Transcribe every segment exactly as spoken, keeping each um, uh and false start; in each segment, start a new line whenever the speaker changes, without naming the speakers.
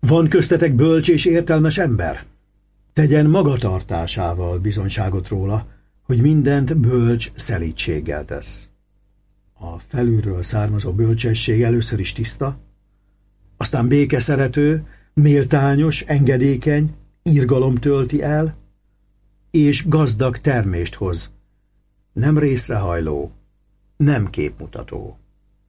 Van köztetek bölcs és értelmes ember? Tegyen magatartásával bizonyságot róla, hogy mindent bölcs szelídséggel tesz. A felülről származó bölcsesség először is tiszta, aztán békeszerető, méltányos, engedékeny, irgalom tölti el, és gazdag termést hoz, nem részrehajló, nem képmutató.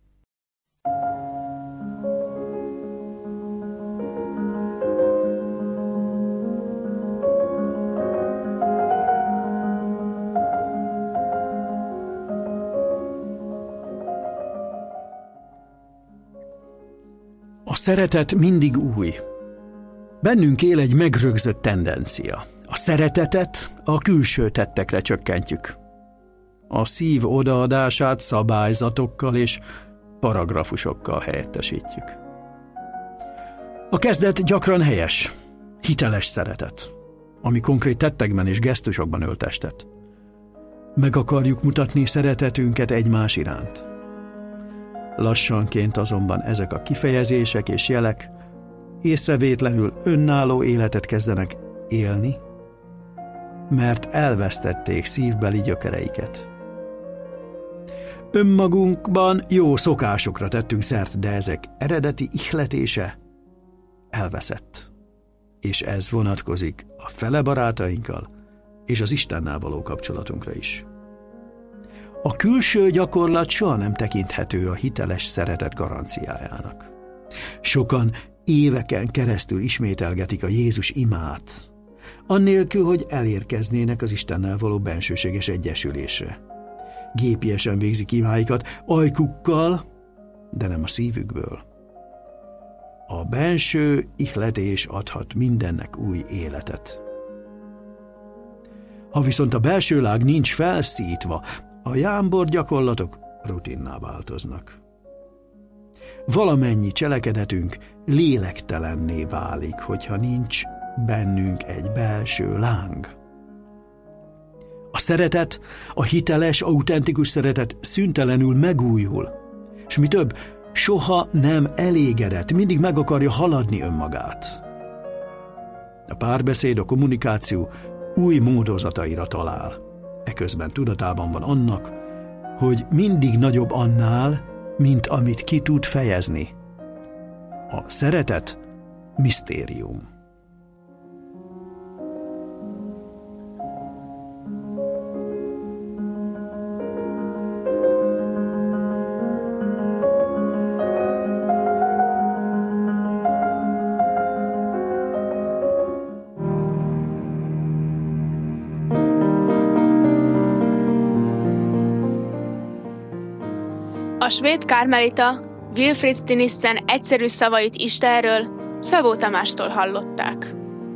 A szeretet mindig új. Bennünk él egy megrögzött tendencia. A szeretetet a külső tettekre csökkentjük. A szív odaadását szabályzatokkal és paragrafusokkal helyettesítjük. A kezdet gyakran helyes, hiteles szeretet, ami konkrét tettekben és gesztusokban ölt testet. Meg akarjuk mutatni szeretetünket egymás iránt. Lassanként azonban ezek a kifejezések és jelek észrevétlenül önálló életet kezdenek élni, mert elvesztették szívbeli gyökereiket. Önmagunkban jó szokásokra tettünk szert, de ezek eredeti ihletése elveszett, és ez vonatkozik a fele barátainkkal és az Istennel való kapcsolatunkra is. A külső gyakorlat soha nem tekinthető a hiteles szeretet garanciájának. Sokan éveken keresztül ismételgetik a Jézus imát, annélkül, hogy elérkeznének az Istennel való bensőséges egyesülésre. Gépiesen végzik imáikat ajkukkal, de nem a szívükből. A benső ihletés adhat mindennek új életet. Ha viszont a belső lág nincs felszítva, a jámbor gyakorlatok rutinná változnak. Valamennyi cselekedetünk lélektelenné válik, hogyha nincs bennünk egy belső láng. A szeretet, a hiteles, autentikus szeretet szüntelenül megújul, és mi több, soha nem elégedett, mindig meg akarja haladni önmagát. A párbeszéd, a kommunikáció új módozataira talál. Eközben tudatában van annak, hogy mindig nagyobb annál, mint amit ki tud fejezni. A szeretet misztérium.
A svéd kármelita Wilfrid Stinissen egyszerű szavait Istenről Szabó Tamástól hallották.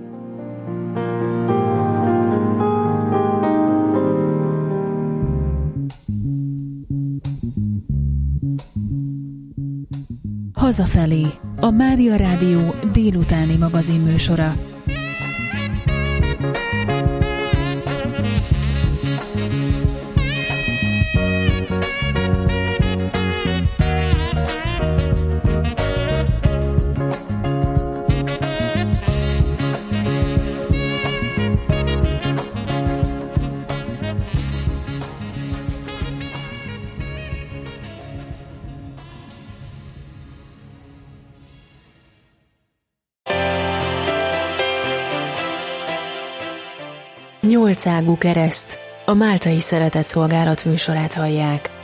Hazafelé, a Mária Rádió délutáni magazinműsora. Nyolcágú kereszt, a Máltai Szeretetszolgálat műsorát hallják.